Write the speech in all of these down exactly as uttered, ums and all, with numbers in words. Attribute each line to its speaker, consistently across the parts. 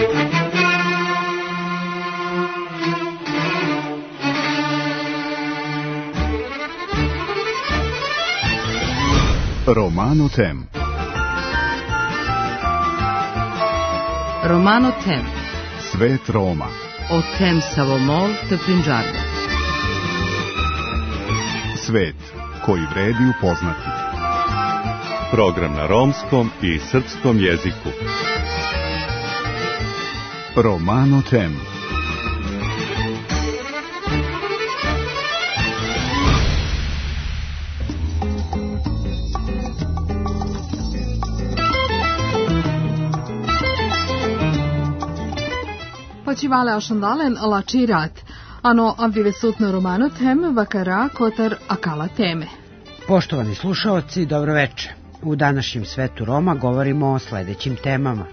Speaker 1: Romano Tem.
Speaker 2: Romano Tem.
Speaker 1: Svet Roma.
Speaker 2: O tem Savomol te Punjabi.
Speaker 1: Svet koji vredi upoznati.
Speaker 3: Program na romskom i srpskom jeziku.
Speaker 1: Romano Tem.
Speaker 4: Počivale ašandalen lačirat, ano avdive sutno Romano Tem, vakara kotar akala teme.
Speaker 5: Poštovani slušaoci, dobroveče. U današnjem svetu Roma govorimo o sledećim temama.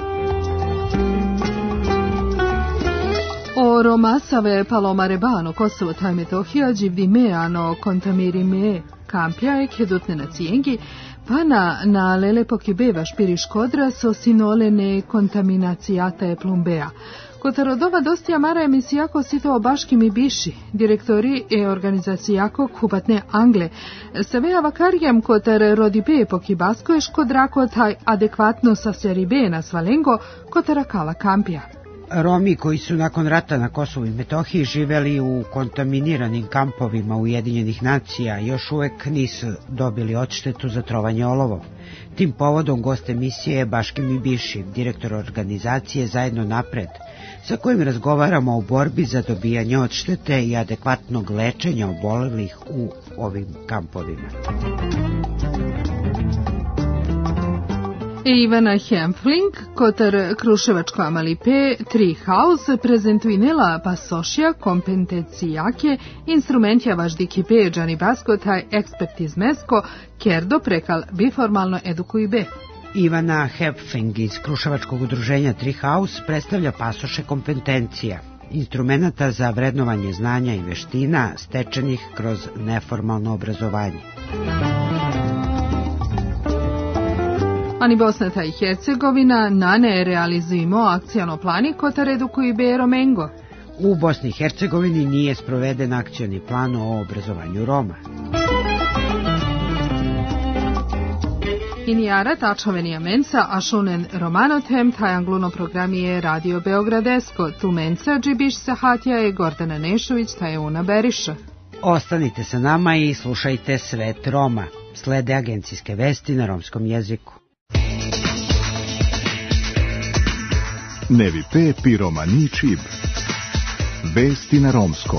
Speaker 4: O Roma save Paloma Rebano, Kosovo taj Metohija, Đivdi me, ano kontamiri me, kampja, kedutne na cijengi, pa na, na lele pokibeva špiri škodra so sinole ne kontaminacijata e plumbea. Kotarodova dosti amara emisijako sito o baškim i biši, direktori e organizacijako kubatne Angle. Savea vakarjem kotar rodibe pokibasko je škodrako taj adekvatno sa seribe na svalengo kotara kala kampija.
Speaker 5: Romi koji su nakon rata na Kosovu i Metohiji živeli u kontaminiranim kampovima Ujedinjenih nacija još uvek nisu dobili odštetu za trovanje olovom. Tim povodom gost emisije je Baškim i Biši, direktor organizacije Zajedno napred, sa kojim razgovaramo o borbi za dobijanje odštete i adekvatnog lečenja obolelih u ovim kampovima.
Speaker 4: Ivana Hempfling, kotar Kruševačko Amalipe, Tri House, prezentuinela pasošja kompetencijake, instrumentja važdiki pe, džani basko, taj ekspertizmesko, kerdo prekal biformalno edukuj be.
Speaker 5: Ivana Hempfling iz Kruševačkog udruženja Tri House predstavlja pasoše kompetencija, instrumenta za vrednovanje znanja i veština stečenih kroz neformalno obrazovanje.
Speaker 4: Ani Bosna i Hercegovina nane realizujemo akcijno plani kotar edukuj be Romengo.
Speaker 5: U Bosni i Hercegovini nije sproveden akcioni plan o obrazovanju Roma.
Speaker 4: Inijara tačavenija mensa, a šunen Romano Tem, taj angluno programije Radio Beogradesko, tu mensa džibiš sahatija je Gordana Nešović, taj je Una Beriša.
Speaker 5: Ostanite sa nama i slušajte Svet Roma. Slede agencijske vesti na romskom jeziku.
Speaker 1: Nevi pe pi romani čib. Vesti na romskom.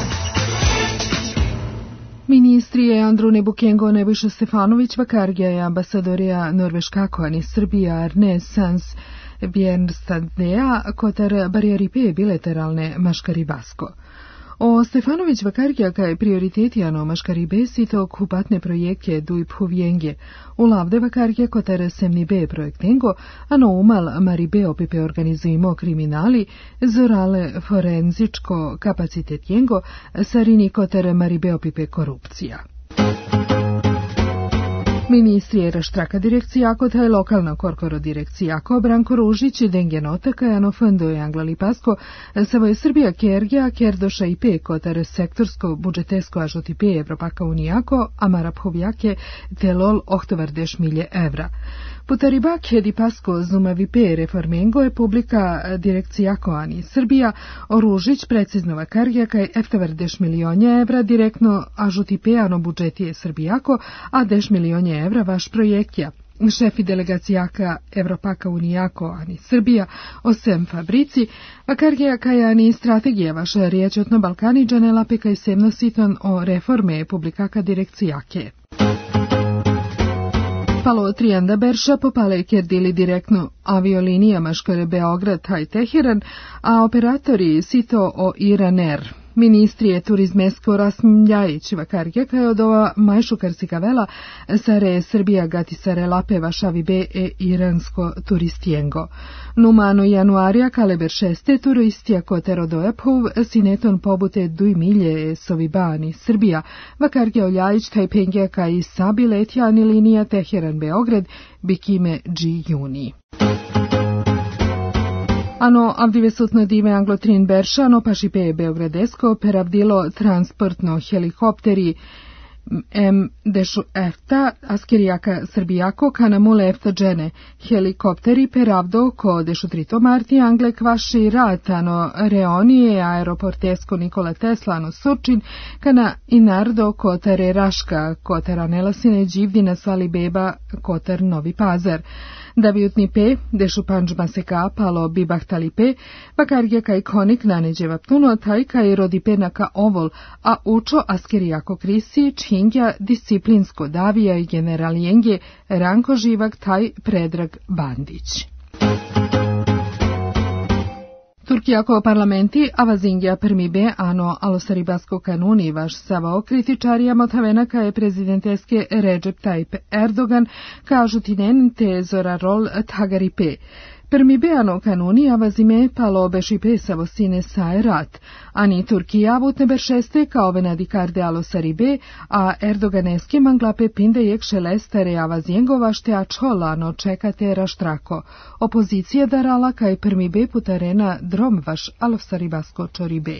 Speaker 4: Ministrije Andrune Bukengo, Nebojša Stefanović, Vakargija i ambasadorija Norveškako, ani Srbija, Arne Sans, Bjernstadnea, kotar barijaripe bilateralne maškaribasko. O Stefanović Vakargija kaj prioritetiano maškaribe sito kupatne projekte duj puvjenge. U lavde Vakargija kotar semni be projektengo, ano umal maribe opipe organizujemo kriminali, zorale forenzičko kapacitetjengo, sarini kotar maribe opipe korupcija. Ministri Raštraka direkcijako, taj lokalna korkoro direkcijako, Branko Ružić, Dengenota, Kajano Fondo i Angla Lipasko, Savoje Srbija Kergija, Kerdoša i Pe, kotar sektorsko budžetesko ažoti Pe, Evropaka unijako, Amara Phovjake, Telol, ohtovardeš milje evra. Putaribak hedi pasko zumavi Pe, reformengo je publika direkcijako ani Srbija, Oružić, precizno Vakargija, kaj eftovardeš milionja evra, direktno ažoti Pe, ano budžetije Srbijako, a deš milionja evra vaš projektja. Šefi delegacijaka Evropaka unijako ani Srbija, osem fabrici, Vakargija kaj ani strategija vaša riječ otno Balkani džanela pekaj semno siton o reforme publikaka direkcijake. Palo Trijanda Berša popale kerdili direktno aviolinijama škole Beograd taj Teheran, a operatori sito o Iraner. Ministrije turizmesko Rasmljajić Vakargija kaj od ova majšu karsikavela sare Srbija gati sare lape vašavi be e iransko turistijengo. Numano januarija kaleber šeste turistija koter dojapov sineton pobute duj milje sovibani Srbija. Vakargija Oljajić taj pengija kaj sabi letjani linija Teheran Beograd bikime G juni. Ano avdivesutno dime Anglotrin Beršano pašipe Beogradesko peravdilo transportno helikopteri M dešu efta askerijaka Srbijako kanamule efta džene helikopteri peravdo ko dešu trito marti Angle kvaši ratano reonije aeroportesko Nikola Tesla ano Surčin kana inardo kotare Raška kotara Nelasine Đivdina Sali Beba kotar Novi Pazar. Davijutni pe, dešu panđma seka palo bibahtali pe, bakarge kaj konik naneđeva ptuno, taj kaj rodi pe naka ovol, a učo askerijako krisi, čhingja disciplinsko davija i generalijenge, ranko živak taj Predrag Bandić. Turkijako parlamenti avazingja permibe ano alosaribasko kanuni vaš savao kritičarija motavenaka je prezidenteske Recep Tayyip Erdogan kažu tinen te zora rol tagaripe. Permibeano kanuni avazime palo bešipe savosine sae rat, ani Turkija vutne beršeste kao venadikarde alosaribe, a Erdoganeske manglape pinde jek šelestare avazjengova šte ačolano čekate raštrako. Opozicija darala kaj permibe putarena drom vaš alosaribasko čoribe.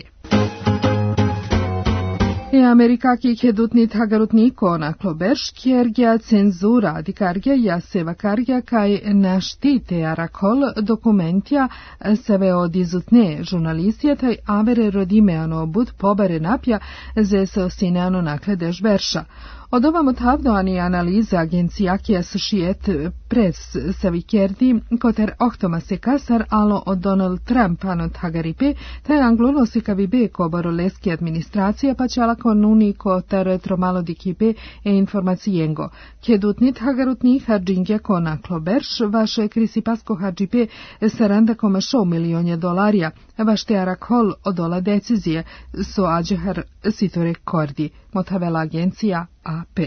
Speaker 4: E Amerikaki hedutni tagarutniko na kloberš, kjergja cenzura adikargja ja sevakargja kaj naštite arakol dokumentja seve od izutne žurnalistija taj avere rodimeano bud pobare napja ze se osineano nakledeš berša. Od ovam otavdo ani analiza agencijaki Associated Press savikerdi koter ohtoma se kasar alo od Donald Trump ano tagaripe taj anglulo se kavibe kobaro leski administracija pa čala konuni kotar tromalo dikipe e informacijengo. Kedutni tagarutni harđingja kona kloberš vaše krisipasko harđipe saranda koma šou milionje dolarija vašte arakol odola decizije so ađehar sitore kordi motavela agencija A P.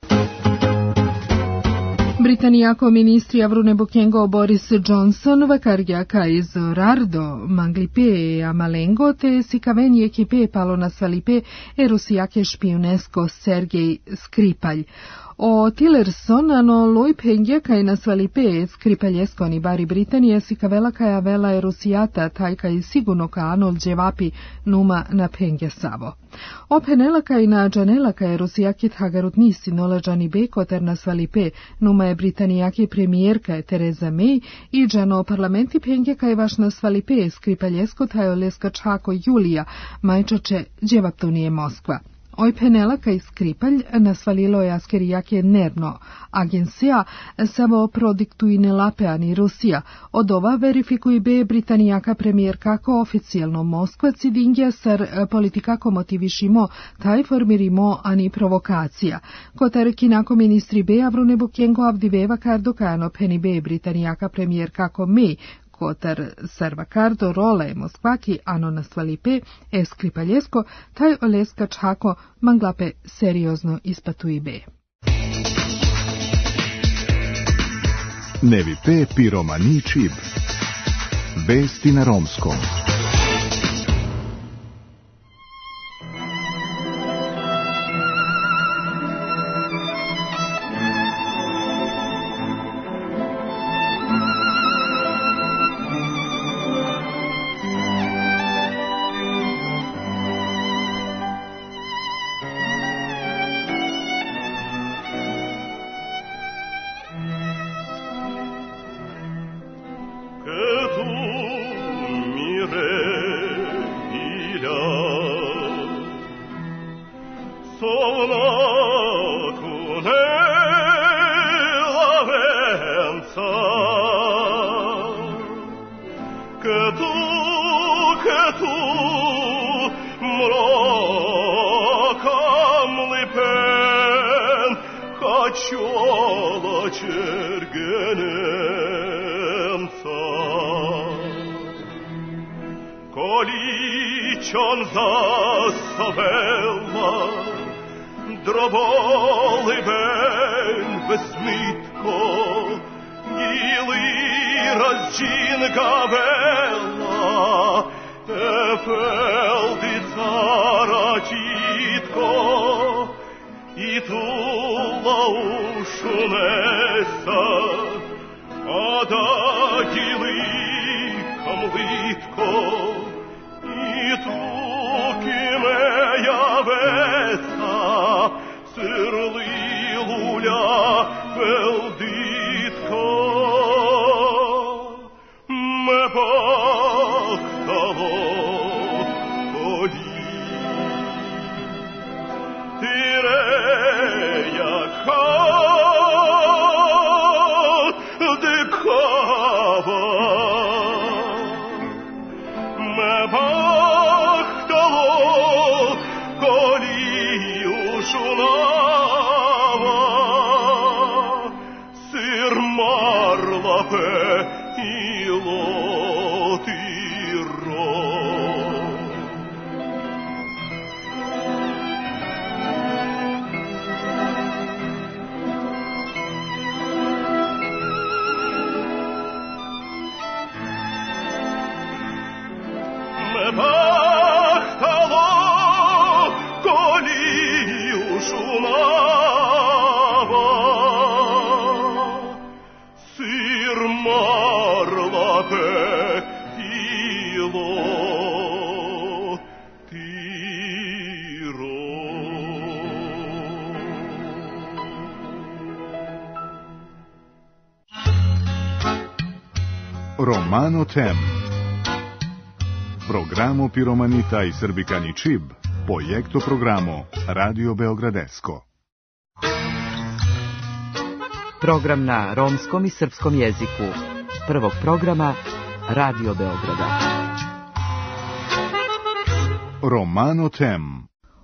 Speaker 4: Britanijako ministri Avrune Bokengo Boris Johnson vakargjaka iz Rardo Manglipe Amalengo te sikavenje ekipe palo na svalipe e rusijake špijunesko Sergej Skripalj. O Tillerson ano loj pengja kaj na svalipe Skripaljesko ni bari Britanije sikavela kaj avela e rusijata taj kaj sigurno ka anol dževapi numa na pengja savo. O penela kaj na džanela kaj rusijaki tagarut nisi nolađani bekoter na svalipe numa je Britanijaki premijerka Tereza May i džano parlamenti pengja kaj vaš na svalipe Skripaljesko taj leska čako Julija majčače dževaptunije Moskva. Oj penela kaj Skripalj nasvalilo je askerijake nerno. Agencija samo produktujne lapeani Rusija. Od ova verifikuj be Britanijaka premijer kako oficijalno Moskva cidingja sar politikako motivišimo taj formirimo ani provokacija. Kotar kinako ministri be Avrune Bokengo avdiveva kardokano peni be Britanijaka premijer kako me kotar sarvakardo role Moskvaki ano nasvalipe e Skripaljesko, taj oleska čako manglape seriozno ispatuji be.
Speaker 1: Nevipe piromani čib. Vesti na romskom.
Speaker 6: Ada gili kamli ditko i tuki meja vesa srli lulja vel ditko me bahtalo koli tireja kal dekava me bahtalo koli ušunava sir marlape
Speaker 1: Romano Tem. Programo Piromanita i Srbikani Čib, projekto programo Radio Beogradesko.
Speaker 2: Program na romskom i srpskom jeziku. Prvog programa Radio Beograda.
Speaker 1: Romano Tem.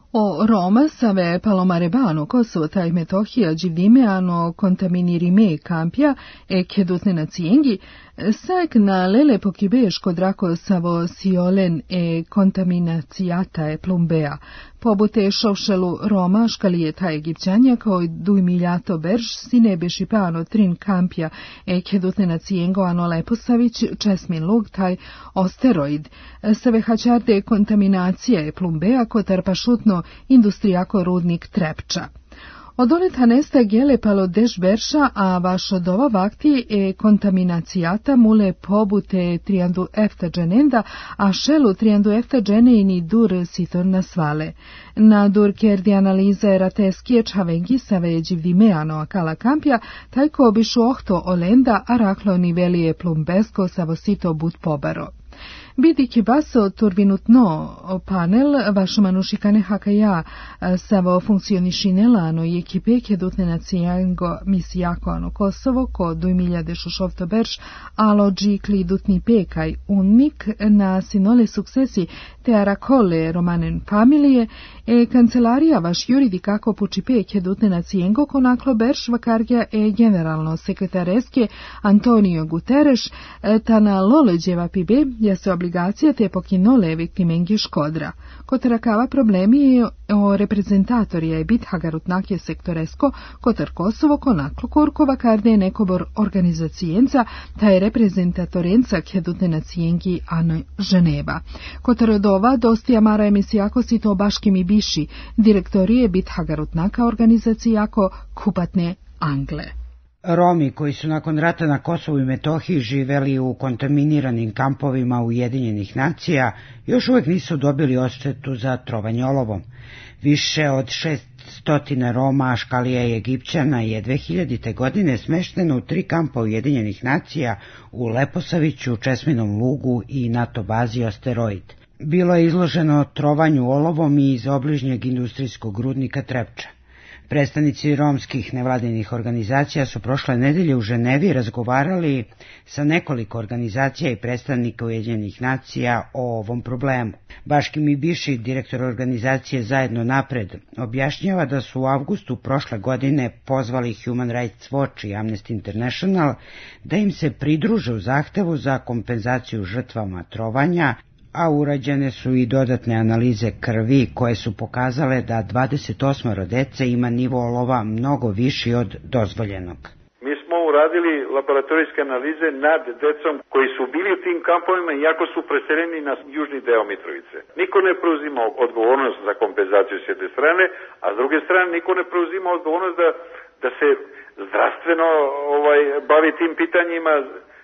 Speaker 4: O Roma save Palomarebano, Kosovo e Metohija Givdimeano contaminirime campia e chedutne naziengi, sec na lele pokibeško drako savo siolen e contaminaciata e plumbea. Pobute šovšelu Roma škalijeta Egipćanja kao duj miljato berž sine bešipano trin kampja e chedutne naciengo ano Leposavić česmin lug taj osteroid. Save hačarde kontaminacija e plumbea kotar pašutno industrijako rudnik Trepča. Od oleta nesta gele palo deš berša, a vaš od ova vakti e kontaminacijata mule pobute triandu efta dženenda, a šelu triandu efta dženeini dur sitor nasvale. Na dur kerdi analiza erateskije čavengi save dživdimeano akala kampja, tajko obišu ohto olenda, a raklo nivelije plumbesko savo sito but pobaro. Bidi ki baso turvinutno panel vašo manušikane hakaja savo funkcionišinelano i ekipe kedutne nacijango misijako ano Kosovo ko duj miljade šušovto berš alo džikli dutni pekaj unmik na sinole suksesi te arakole romanen familije e kancelarija vaš juridi kako pučipe kedutne nacijengo konaklo berš vakargja e generalno sekretareske Antonio Guterres ta na loleđeva pibe jase obligacija te pokinole viktimengi škodra. Kotarakava problemi je o reprezentatorija je bit hagarutnake sektoresko kotar Kosovo konaklo korkova karde nekobor organizacijenca ta je reprezentatorenca kedutne nacijengi ano Ženeva. Kotar od ova dostija mara emisijako si to baškim i biši, direktorije bit hagarutnaka organizacijako kupatne Angle.
Speaker 5: Romi koji su nakon rata na Kosovu i Metohiji živeli u kontaminiranim kampovima Ujedinjenih nacija još uvijek nisu dobili odštetu za trovanje olovom. Više od šesto Roma, Škalija i Egipćana je dve hiljadite. godine smešteno u tri kampa Ujedinjenih nacija u Leposaviću, Česminom lugu i NATO bazi Asteroid. Bilo je izloženo trovanju olovom i iz obližnjeg industrijskog rudnika Trepča. Predstavnici romskih nevladinih organizacija su prošle nedelje u Ženevi razgovarali sa nekoliko organizacija i predstavnika Ujedinjenih nacija o ovom problemu. Baški Mibiši, direktor organizacije Zajedno napred, objašnjava da su u avgustu prošle godine pozvali Human Rights Watch i Amnesty International da im se pridruže u zahtevu za kompenzaciju žrtvama trovanja, a urađene su i dodatne analize krvi koje su pokazale da dvadeset osam dece ima nivo olova mnogo viši od dozvoljenog.
Speaker 7: Mi smo uradili laboratorijske analize nad decom koji su bili u tim kampovima iako su preseljeni na južni deo Mitrovice. Niko ne preuzima odgovornost za kompenzaciju s jedne strane, a s druge strane niko ne preuzima odgovornost da, da se zdravstveno ovaj, bavi tim pitanjima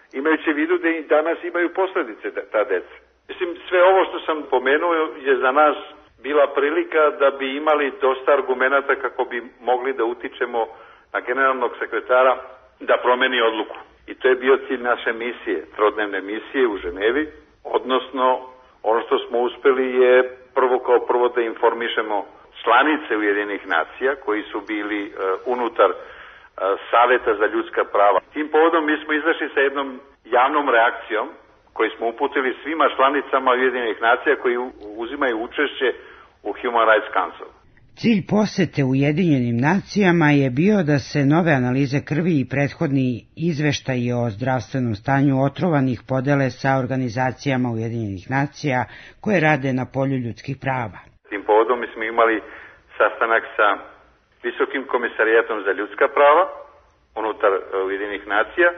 Speaker 7: imajući vidu da i danas imaju posledice ta deca. Mislim, sve ovo što sam pomenuo je za nas bila prilika da bi imali dosta argumenata kako bi mogli da utičemo na generalnog sekretara da promeni odluku. I to je bio cilj naše misije, trodnevne misije u Ženevi, odnosno ono što smo uspeli je prvo kao prvo da informišemo članice Ujedinjenih nacija koji su bili uh, unutar uh, Saveta za ljudska prava. Tim povodom mi smo izašli sa jednom javnom reakcijom koji smo uputili svima članicama Ujedinjenih nacija koji uzimaju učešće u Human Rights Council.
Speaker 5: Cilj posete Ujedinjenim nacijama je bio da se nove analize krvi i prethodni izveštaji o zdravstvenom stanju otrovanih podele sa organizacijama Ujedinjenih nacija koje rade na polju ljudskih prava.
Speaker 7: Tim povodom mi smo imali sastanak sa Visokim komisarijatom za ljudska prava unutar Ujedinjenih nacija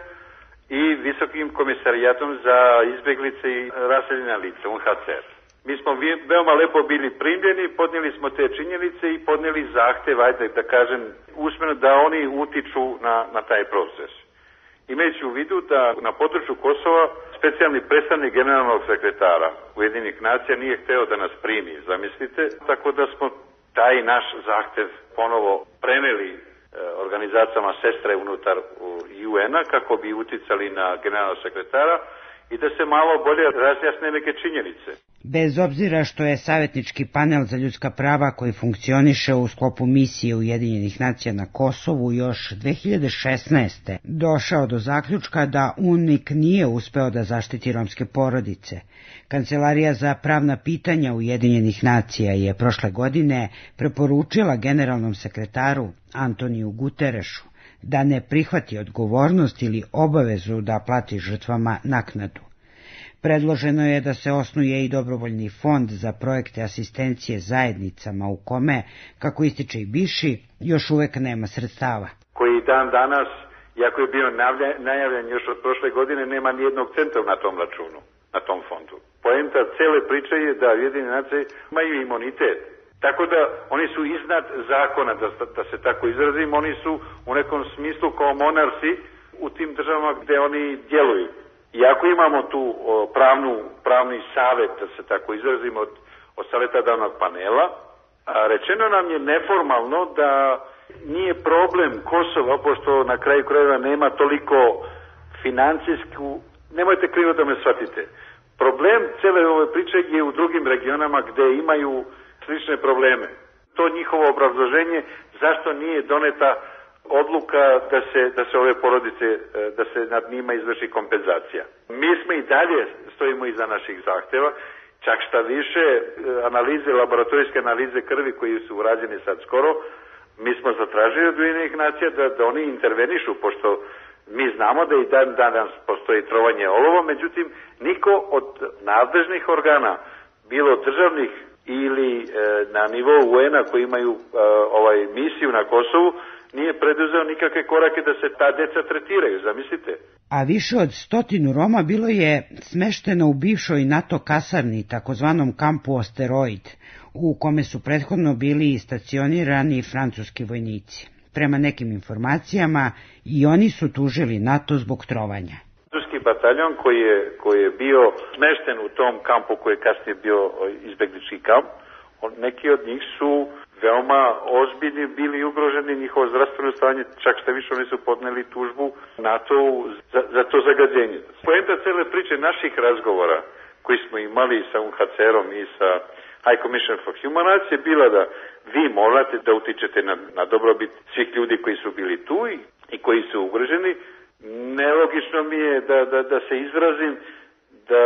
Speaker 7: i Visokim komisarijatom za izbjeglice i raseljena lica, U N H C R. Mi smo veoma lepo bili primljeni, podnijeli smo te činjenice i podnijeli zahtev, ajde da kažem, usmeno da oni utiču na, na taj proces. Imajući u vidu da na području Kosova specijalni predstavnik generalnog sekretara Ujedinjenih nacija nije hteo da nas primi, zamislite, tako da smo taj naš zahtev ponovo preneli e, organizacijama sestre unutar U N-a kako bi uticali na generalnog sekretara i da se malo bolje razjasne neke činjenice.
Speaker 5: Bez obzira što je savjetnički panel za ljudska prava koji funkcioniše u sklopu misije Ujedinjenih nacija na Kosovu još dve hiljade šesnaeste. došao do zaključka da U N M I K nije uspeo da zaštiti romske porodice. Kancelarija za pravna pitanja Ujedinjenih nacija je prošle godine preporučila generalnom sekretaru Antoniju Guterešu da ne prihvati odgovornost ili obavezu da plati žrtvama naknadu. Predloženo je da se osnuje i dobrovoljni fond za projekte asistencije zajednicama u kome, kako ističe i Biši, još uvek nema sredstava.
Speaker 7: Koji dan danas, iako je bio najavljen još od prošle godine, nema ni jednog centa na tom računu, na tom fondu. Poenta cele priče je da Ujedinjene nacije imaju imunitet. Tako da oni su iznad zakona, da, da se tako izrazim, oni su u nekom smislu kao monarsi u tim državama gde oni djeluju. Iako imamo tu o, pravnu, pravni savet, da se tako izrazim, od, od savjetodavnog panela, a rečeno nam je neformalno da nije problem Kosova, pošto na kraju krajeva nema toliko financijsku, nemojte krivo da me shvatite. Problem cele ove priče je u drugim regionama gde imaju slične probleme. To njihovo obrazloženje zašto nije doneta odluka da se, da se ove porodice, da se nad njima izvrši kompenzacija. Mi smo i dalje stojimo iza naših zahteva, čak šta više analize, laboratorijske analize krvi koji su urađeni sad skoro, mi smo zatražili od Ujedinjenih nacija da, da oni intervenišu, pošto mi znamo da i dan danas postoji trovanje olova, međutim niko od nadležnih organa, bilo državnih ili e, na nivou U N-a koji imaju e, ovaj misiju na Kosovu, nije preduzeo nikakve korake da se ta deca tretiraju, zamislite.
Speaker 5: A više od stotinu Roma bilo je smešteno u bivšoj NATO kasarni, takozvanom kampu Asteroid, u kome su prethodno bili stacionirani francuski vojnici. Prema nekim informacijama, i oni su tužili NATO zbog trovanja.
Speaker 7: Francuski bataljon koji je, koji je bio smešten u tom kampu koji je kasnije bio izbeglički kamp, neki od njih su veoma ozbiljni bili ugroženi, njihovo zdravstveno stanje, čak šta više oni su podneli tužbu NATO-u za, za to zagađenje. Poenta cele priče naših razgovora koji smo imali sa U N H C R-om i sa High Commission for Human Rights je bila da vi morate da utičete na, na dobrobit svih ljudi koji su bili tu i, i koji su ugroženi. Nelogično mi je da, da, da se izrazim da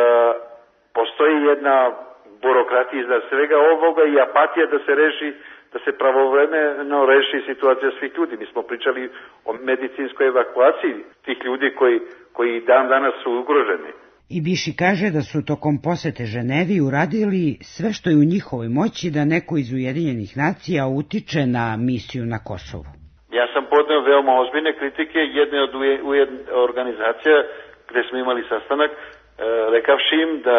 Speaker 7: postoji jedna burokratija iznad svega ovoga i apatija da se reši, da se pravovremeno reši situacija svih ljudi. Mi smo pričali o medicinskoj evakuaciji tih ljudi koji, koji dan danas su ugroženi.
Speaker 5: I Biši kaže da su tokom posete Ženevi uradili sve što je u njihovoj moći da neko iz Ujedinjenih nacija utiče na misiju na Kosovu.
Speaker 7: Ja sam podneo veoma ozbiljne kritike jedne od organizacija gde smo imali sastanak, e, rekavši im da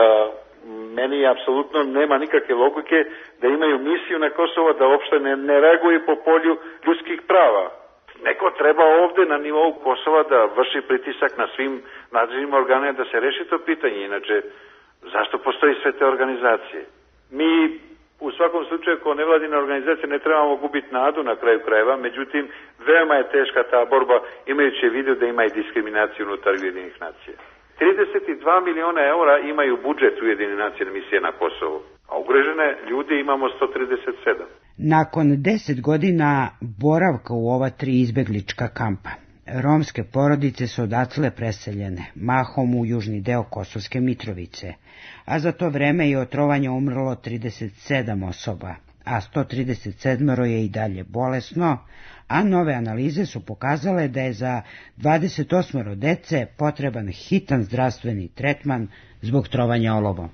Speaker 7: meni apsolutno nema nikakve logike da imaju misiju na Kosovo da uopšte ne, ne reaguju po polju ljudskih prava. Neko treba ovde na nivou Kosova da vrši pritisak na svim nadležnim organima da se reši to pitanje. Inače, zašto postoji sve te organizacije? Mi u svakom slučaju kao nevladina organizacija ne trebamo gubiti nadu na kraju krajeva, međutim, veoma je teška ta borba imajući u vidu da ima i diskriminaciju unutar Ujedinjenih nacija. trideset dva miliona eura imaju budžet Ujedinjenih nacija misije na Kosovu, a ugrožene ljudi imamo sto trideset sedam.
Speaker 5: Nakon deset godina boravka u ova tri izbeglička kampa, romske porodice su odatle preseljene, mahom u južni deo Kosovske Mitrovice, a za to vreme je od trovanja umrlo trideset sedam osoba, a sto trideset sedam je i dalje bolesno, a nove analize su pokazale da je za dvadeset osam dece potreban hitan zdravstveni tretman zbog trovanja olovom.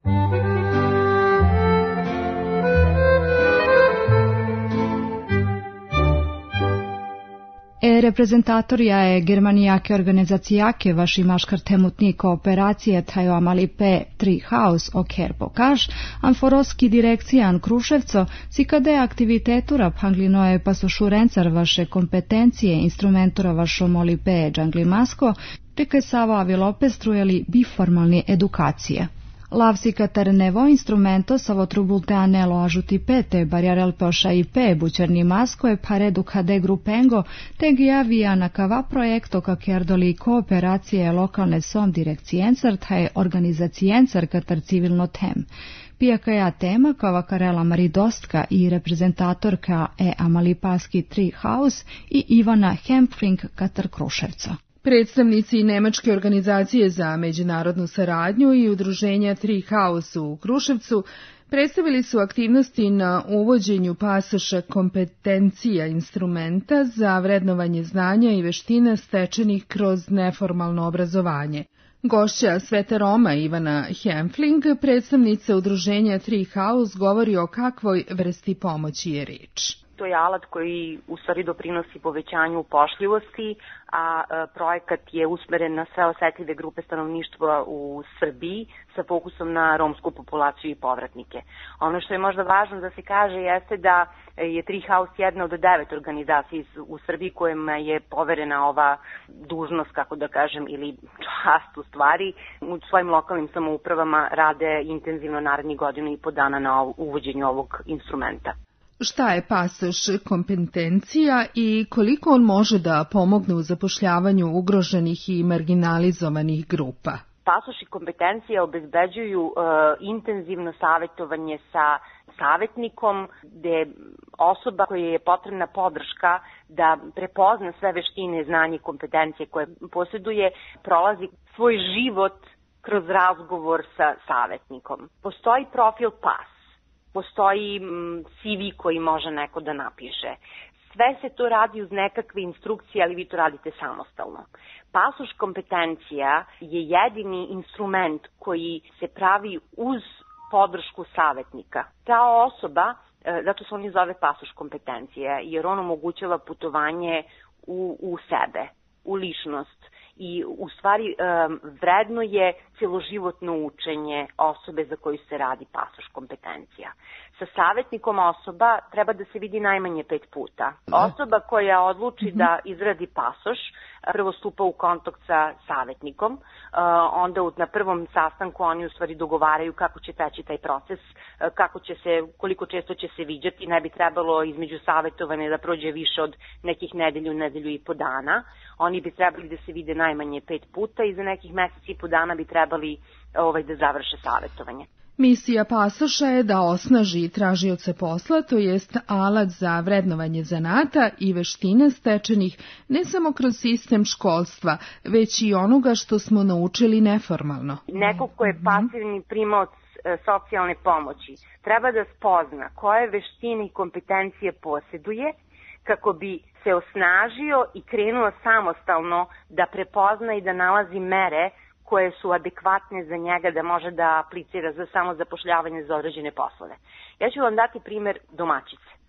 Speaker 8: E reprezentatorja je Germanijake organizacijake vaši maškar temutni kooperacije tajo amalipe tri haus oker pokaž, anforoski direkcijan Kruševco, cikade aktivitetura panglinoje pasošurencar vaše kompetencije instrumentora vašo molipe džanglimasko, prike Sava Avilope strujeli biformalni edukacije. Lavsikatar nevo instrumento savotrubute anelo ažuti pete barjarel peoša i pe bućerni masko je paredu kade grupengo te gijavija na kava projekto kakerdoli kooperacije lokalne som direkcijencar taje organizacijencar katar civilno tem. Pijaka ja tema kava Karela Maridostka i reprezentatorka e Amalipaski tri haus i Ivana Hempfling katar Kruševca.
Speaker 4: Predstavnici Nemačke organizacije za međunarodnu saradnju i udruženja Tri Haus u Kruševcu predstavili su aktivnosti na uvođenju pasoša kompetencija instrumenta za vrednovanje znanja i veština stečenih kroz neformalno obrazovanje. Gošća Svete Roma Ivana Hempfling, predstavnica udruženja Tri Haus, govori o kakvoj vrsti pomoći je riječ.
Speaker 9: To je alat koji u stvari doprinosi povećanju upošljivosti, a projekat je usmeren na sve osetljive grupe stanovništva u Srbiji sa fokusom na romsku populaciju i povratnike. Ono što je možda važno da se kaže jeste da je Tri Haus jedna od devet organizacija u Srbiji kojima je poverena ova dužnost, kako da kažem, ili čast u stvari. U svojim lokalnim samoupravama rade intenzivno narednih godinu i po dana na uvođenju ovog instrumenta.
Speaker 4: Šta je pasoš kompetencija i koliko on može da pomogne u zapošljavanju ugroženih i marginalizovanih grupa?
Speaker 9: Pasoši kompetencija obezbeđuju e, intenzivno savjetovanje sa savjetnikom, gde osoba koja je potrebna podrška da prepozna sve veštine, znanje i kompetencije koje posjeduje, prolazi svoj život kroz razgovor sa savjetnikom. Postoji profil pas. Postoji C V koji može neko da napiše. Sve se to radi uz nekakve instrukcije, ali vi to radite samostalno. Pasoš kompetencija je jedini instrument koji se pravi uz podršku savjetnika. Ta osoba, zato se on i zove pasoš kompetencija, jer on omogućava putovanje u, u sebe, u ličnost. I u stvari um, vredno je cjeloživotno učenje osobe za koju se radi pasoš kompetencija. Sa savjetnikom osoba treba da se vidi najmanje pet puta. Osoba koja odluči mm-hmm. da izradi pasoš prvo stupa u kontakt sa savjetnikom, uh, onda na prvom sastanku oni u stvari dogovaraju kako će teći taj proces, uh, kako će se, koliko često će se viđati, ne bi trebalo između savjetovanja da prođe više od nekih nedelju, nedelju i po dana. Oni bi trebali da se vide najmanje pet puta i za nekih mjeseci i po dana bi trebali ovaj, da završe savjetovanje.
Speaker 4: Misija pasoša je da osnaži tražioce posla, to jest alat za vrednovanje zanata i veština stečenih ne samo kroz sistem školstva, već i onoga što smo naučili neformalno.
Speaker 9: Neko ko je pasivni primaoc socijalne pomoći treba da spozna koje veštine i kompetencije posjeduje kako bi se osnažio i krenuo samostalno da prepozna i da nalazi mere koje su adekvatne za njega da može da aplicira za samozapošljavanje za određene poslove. Ja ću vam dati primjer domaćice.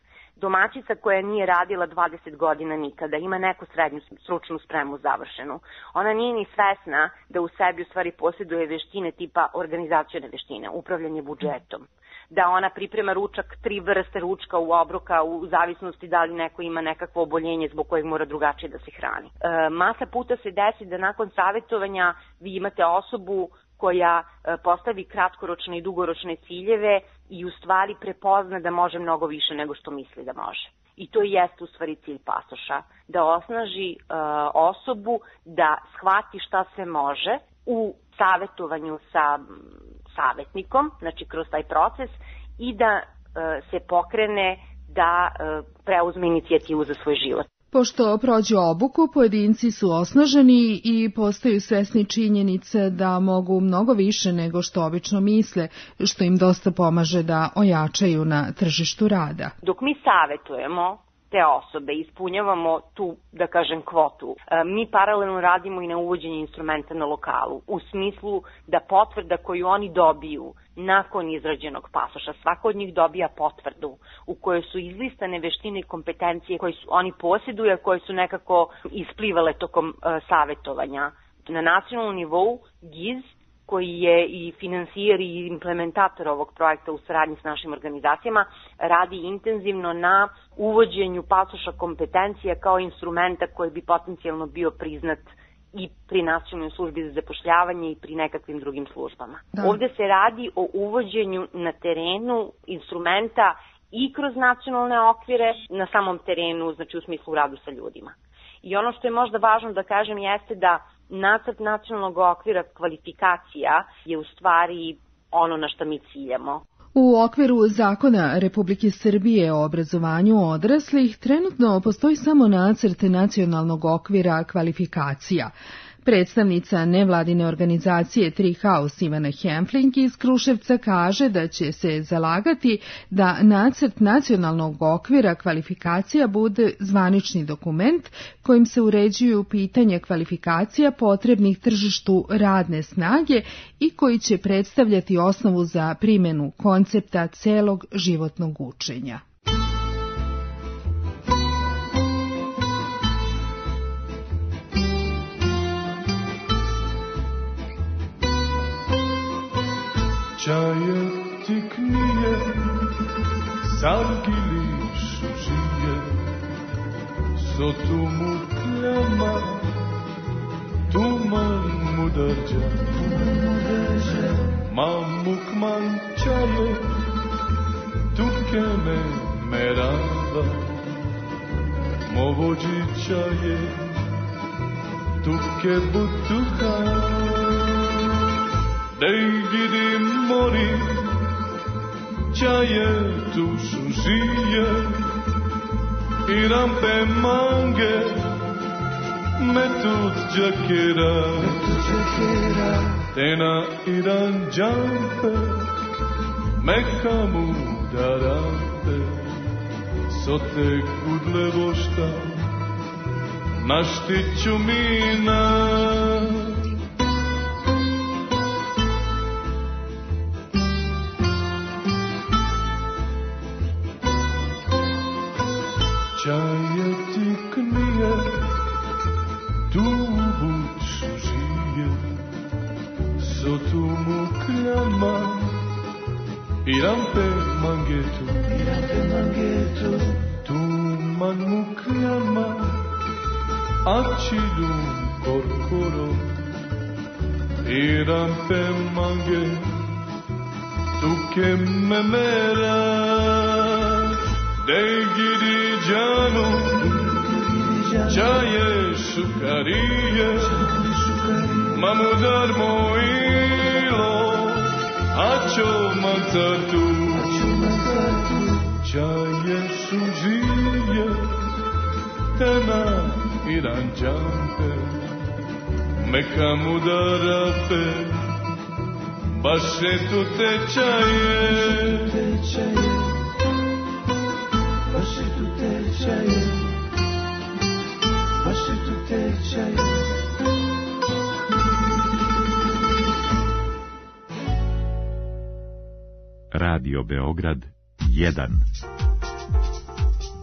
Speaker 9: domaćica koja nije radila dvadeset godina nikada, ima neku srednju stručnu spremu završenu. Ona nije ni svesna da u sebi u stvari posjeduje veštine tipa organizacione veštine, upravljanje budžetom, da ona priprema ručak, tri vrste ručka u obroka u zavisnosti da li neko ima nekakvo oboljenje zbog kojeg mora drugačije da se hrani. E, masa puta se desi da nakon savjetovanja vi imate osobu koja postavi kratkoročne i dugoročne ciljeve i u stvari prepozna da može mnogo više nego što misli da može. I to jeste u stvari cilj pasoša, da osnaži e, osobu da shvati šta se može u savjetovanju sa savjetnikom, znači kroz taj proces, i da e, se pokrene da e, preuzme inicijativu za svoj život.
Speaker 4: Pošto prođu obuku, pojedinci su osnaženi i postaju svesni činjenice da mogu mnogo više nego što obično misle, što im dosta pomaže da ojačaju na tržištu rada.
Speaker 9: Dok mi savjetujemo te osobe, ispunjavamo tu, da kažem, kvotu, mi paralelno radimo i na uvođenju instrumenta na lokalu, u smislu da potvrda koju oni dobiju nakon izrađenog pasoša, svako od njih dobija potvrdu u kojoj su izlistane veštine i kompetencije koje su oni posjeduju, koje su nekako isplivale tokom uh, savjetovanja. Na nacionalnom nivou G I Z, koji je i financijer i implementator ovog projekta u saradnji s našim organizacijama, radi intenzivno na uvođenju pasoša kompetencija kao instrumenta koji bi potencijalno bio priznat i pri nacionalnoj službi za zapošljavanje i pri nekakvim drugim službama. Da. Ovde se radi o uvođenju na terenu instrumenta i kroz nacionalne okvire na samom terenu, znači u smislu radu sa ljudima. I ono što je možda važno da kažem jeste da nacrt nacionalnog okvira kvalifikacija je u stvari ono na što mi ciljamo.
Speaker 4: U okviru Zakona Republike Srbije o obrazovanju odraslih trenutno postoji samo nacrt nacionalnog okvira kvalifikacija. Predstavnica nevladine organizacije Tree House Ivana Hemfling iz Kruševca kaže da će se zalagati da nacrt nacionalnog okvira kvalifikacija bude zvanični dokument kojim se uređuju pitanja kvalifikacija potrebnih tržištu radne snage i koji će predstavljati osnovu za primjenu koncepta celog životnog učenja.
Speaker 10: Čaje tiknije, sargiliš žije, sotu mu kljama, tuman mu dađa, mamuk man čaje, tuke me merava, movođi čaje, tuke butuha. Dej gidi mori, čaje tušu žije, i rampe mange, metut džakera, tena iran džampe, mekamu darampe, sote kudle vošta, naštiću mina. Čaje tiknije, tu buču žije, sotu mu kljama, i rampe mangetu, i rampe mangetu, tuman mu kljama, a čilum korkoro, i rampe mangetu, tuke me mera. Dej gidi džanu, čaje šukarije, mamudar mojilo, a čo mancatu, čaje šužije, tena iran džampe, meka mudarape, baše tu te čaje. Baš tu tečaje, baš tu tečaje.
Speaker 1: Radio Beograd jedan.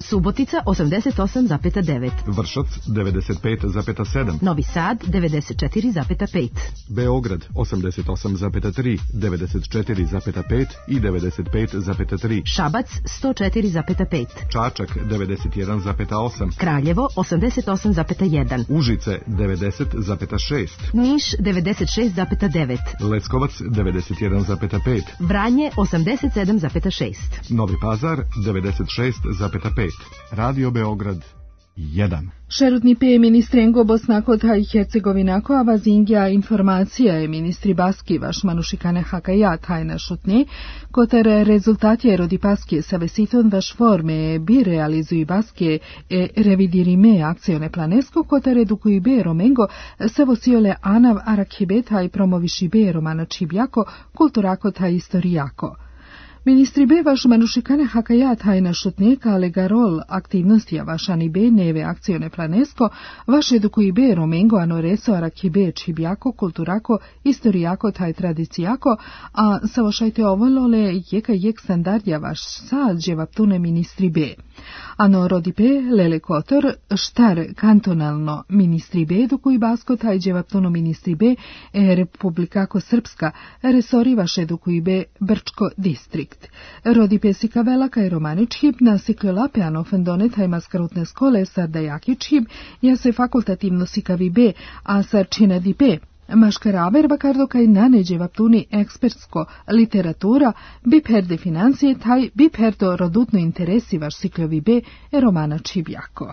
Speaker 11: Subotica osamdeset osam zarez devet,
Speaker 1: Vršac devedeset pet zarez sedam,
Speaker 11: Novi Sad devedeset četiri zarez pet,
Speaker 1: Beograd osamdeset osam zarez tri, devedeset četiri zarez pet i devedeset pet zarez tri,
Speaker 11: Šabac sto četiri zarez pet,
Speaker 1: Čačak devedeset jedan zarez osam,
Speaker 11: Kraljevo osamdeset osam zarez jedan,
Speaker 1: Užice devedeset zarez šest,
Speaker 11: Niš devedeset šest zarez devet,
Speaker 1: Leskovac devedeset jedan zarez pet,
Speaker 11: Vranje osamdeset sedam zarez šest,
Speaker 1: Novi Pazar devedeset šest zarez pet, Radio Beograd jedan.
Speaker 4: Šerutni pe ministrengo Bosnako i Hercegovinako avazingja informacija je ministri Baski vaš manušikane hakaja tajna šutnje, kotar rezultati erodipaske savesiton vaš forme bi realizuju Baske e revidirime akcione planesko, kotar edukuju be romengo savosiole anav arakibeta i promoviši be romana čibjako, kulturako ta istorijako. Ministri be vaš manušikane hakaja tajna šutnjeka alegarol aktivnosti vašani be neve akcione planesko, vaš edukuji be romengo anoreso arakibe čibjako, kulturako, istorijako taj tradicijako, a savošajte ovolole jeka jek standardja vaš sad dževaptune ministri be. Ano rodipe lele kotor štar kantonalno ministri be edukuji basko taj dževaptuno ministri be e republikako srpska resori vaš edukuji be Brčko distrikt. Rodi pesika velaka i romaničhib na siklolape anofendone taj maskarutne skole sarda jakičhib ja se fakultativno sikavi be, a sarčina di be. Maškaraver bakardo kaj naneđe vaptuni ekspertsko literatura bi perde financije taj bi perdo rodutno interesi vaš sikljovi be e romana čibjako.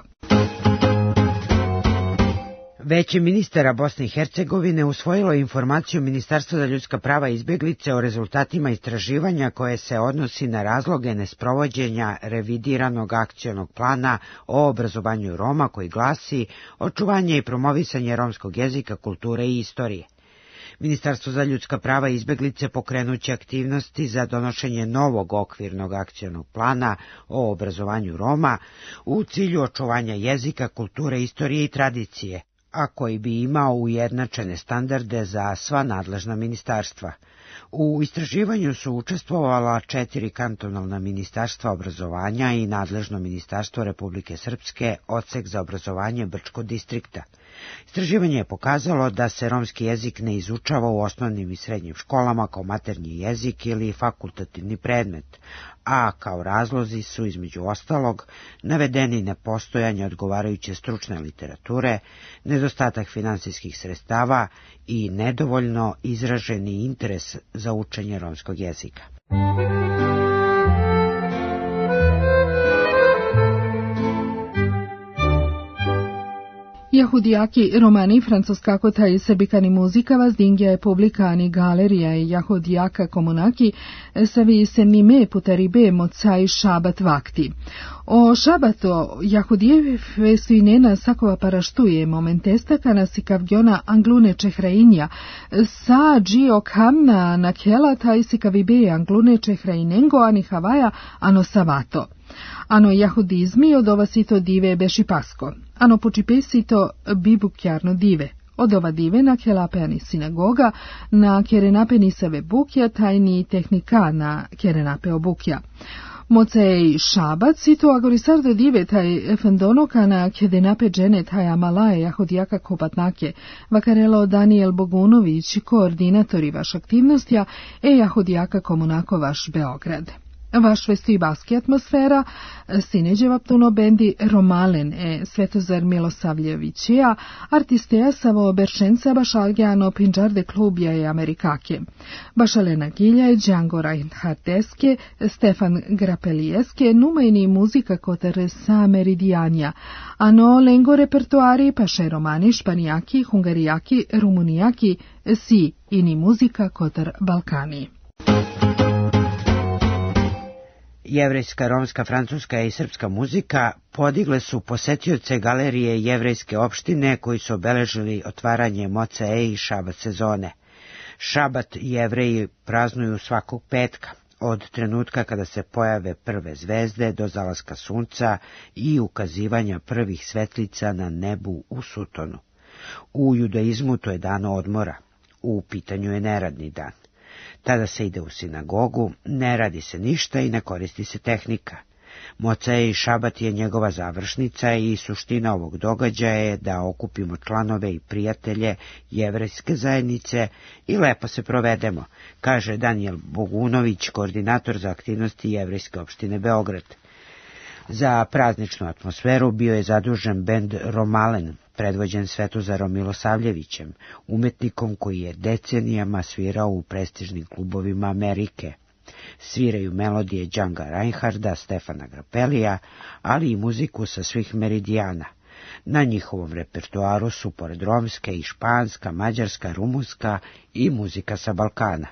Speaker 5: Veće ministara Bosne i Hercegovine usvojilo informaciju Ministarstva za ljudska prava i izbjeglice o rezultatima istraživanja koje se odnosi na razloge nesprovođenja revidiranog akcionog plana o obrazovanju Roma koji glasi očuvanje i promovisanje romskog jezika, kulture i istorije. Ministarstvo za ljudska prava i izbjeglice pokrenuće aktivnosti za donošenje novog okvirnog akcionog plana o obrazovanju Roma u cilju očuvanja jezika, kulture, istorije i tradicije, a koji bi imao ujednačene standarde za sva nadležna ministarstva. U istraživanju su učestvovala četiri kantonalna ministarstva obrazovanja i nadležno ministarstvo Republike Srpske, odsek za obrazovanje Brčko distrikta. Istraživanje je pokazalo da se romski jezik ne izučava u osnovnim i srednjim školama kao maternji jezik ili fakultativni predmet, a kao razlozi su između ostalog navedeni nepostojanje odgovarajuće stručne literature, nedostatak finansijskih sredstava i nedovoljno izraženi interes za učenje romskog jezika.
Speaker 4: Jahudijaki, romani, francuskako taj srbikani muzika vazdingja je publikani galerija i jahudijaka komunaki savi se mime putaribe mocaj šabat vakti. O šabato jahudije fesuinena sakova paraštuje momentesta kana si kavgiona anglune čehrainja sa džio kamna na kjela taj si kavibe anglune čehrainengo ani havaja ano savato. Ano jahudizmi od ova sito dive bešipasko. Ano počipe sito bibukjarno dive. Od ova dive na kjelapeani sinagoga, na kerenape nisave bukja, tajni tehnika na kerenape obukja. Mocej šabat sito agorisardo dive taj fendonoka na kedenape džene taj amalaje jahudijaka kopatnake, vakarelo Daniel Bogunović, koordinatori vaš aktivnostja, e jahudijaka komunako vaš Beograd. Vaš vestoji baski atmosfera, sineđeva ptuno bendi Romalen e Svetozar Milosavljevićija, artisteja savo beršenca bašalgjano pinđarde klubja i Amerikake. Bašalena Gilja, Django Reinhardteske, Stefan Grapelijeske, numajni muzika kotar sa Meridianja, ano lengo repertoari paše romani, španijaki, hungarijaki, rumunijaki, si ini muzika kotar Balkani.
Speaker 5: Jevrejska, romska, francuska i srpska muzika podigle su posetioce galerije jevrejske opštine koji su obeležili otvaranje Mocae i šabat sezone. Šabat jevreji praznuju svakog petka, od trenutka kada se pojave prve zvezde do zalaska sunca i ukazivanja prvih svetlica na nebu u sutonu. U judaizmu to je dan odmora, u pitanju je neradni dan. Tada se ide u sinagogu, ne radi se ništa i ne koristi se tehnika. Mocej Šabat je njegova završnica i suština ovog događaja je da okupimo članove i prijatelje jevrejske zajednice i lepo se provedemo, kaže Danijel Bogunović, koordinator za aktivnosti Jevrejske opštine Beograd. Za prazničnu atmosferu bio je zadužen bend Romalen, predvođen Svetozarom Milosavljevićem, umetnikom koji je decenijama svirao u prestižnim klubovima Amerike. Sviraju melodije Džanga Reinharda, Stefana Grapelija, ali i muziku sa svih meridijana. Na njihovom repertoaru su pored romske i španska, mađarska, rumunska i muzika sa Balkana.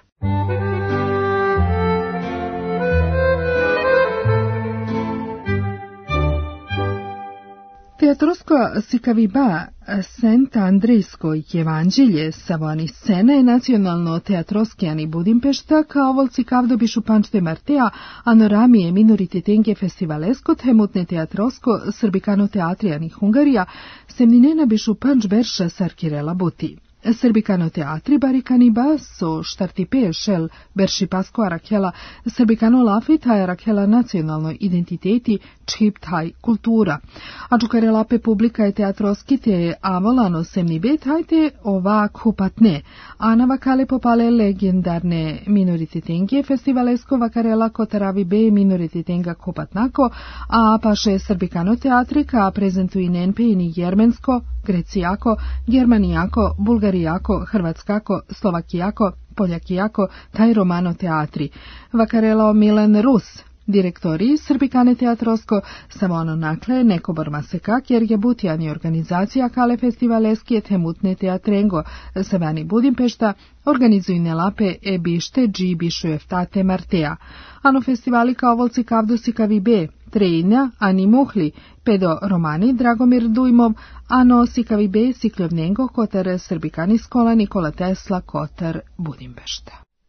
Speaker 4: Teatrosko Sikaviba Senta Andrejsko Jevanđelje Savoni scena je nacionalno teatroskijani Budimpešta kao volci kavdobišu pančte Martea, anoramije minorititenge festivalesko temutne teatrosko srbikano teatrijani Hungarija, semninena bišu panč berša sarkirela buti. Srbikano teatri barikaniba so štartipe šel berši pasko arakela, srbikano lafita arakela nacionalno identiteti čhip taj kultura. A čukare lape publika je teatroski te avolano semnibe tajte ova kupatne, a na vakale popale legendarne minorititenge festivalesko vakarela kotaravi be minorititenga kupatnako, a paše srbikano teatri ka prezentuji nenpejini jermensko, grecijako, germanijako, bulgarijako, hrvatskako, slovakijako, poljakijako, taj romano teatri. Vakarelo Milan Rus, direktori Srbikane teatrosko, samo ono nakle nekobor maseka, jer je butijani organizacija kale festivaleski temutne teatrengo, savani Budimpešta, organizuju nelape e bište dži bišu eftate Martea. Ano festivali kao volci kavdosi kavibe, Trejna, Ani Muhli, pedo romani Dragomir Dujmov, ano sikavi be sikljovnengo kotar Srbikani skola Nikola Tesla kotar Budimpešta.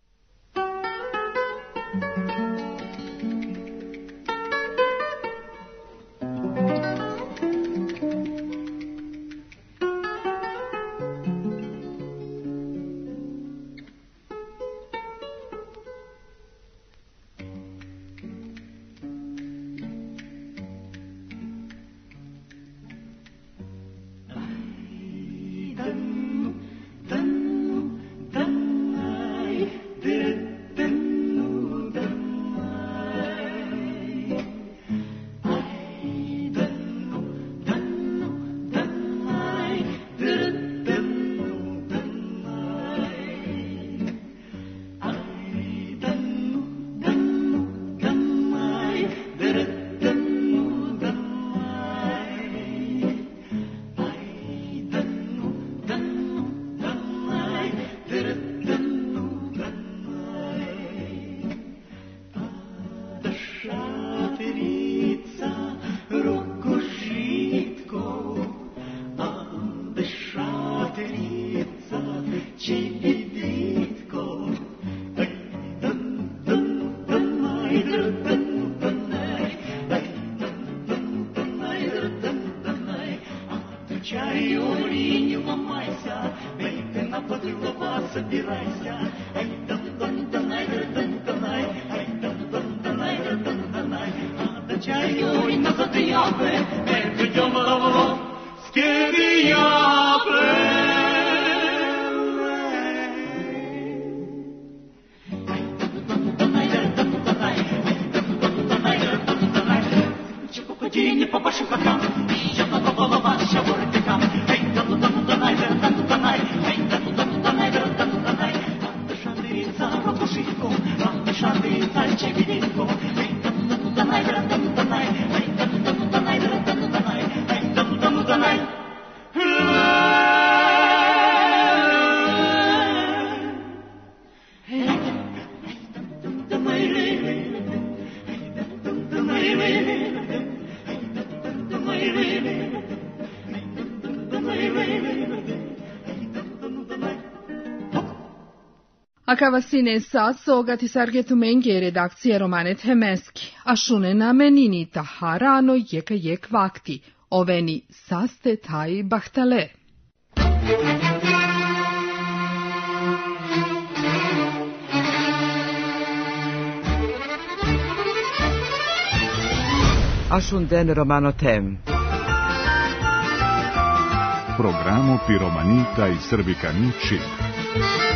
Speaker 4: Akavasine saso gati sargetu menge redakcije Romane Temeski, a šune na menini taharano jeka jek vakti, oveni saste taj bahtale.
Speaker 2: Ashunden Romano Tem.
Speaker 1: Programo Piromanita i Srbikani Čib.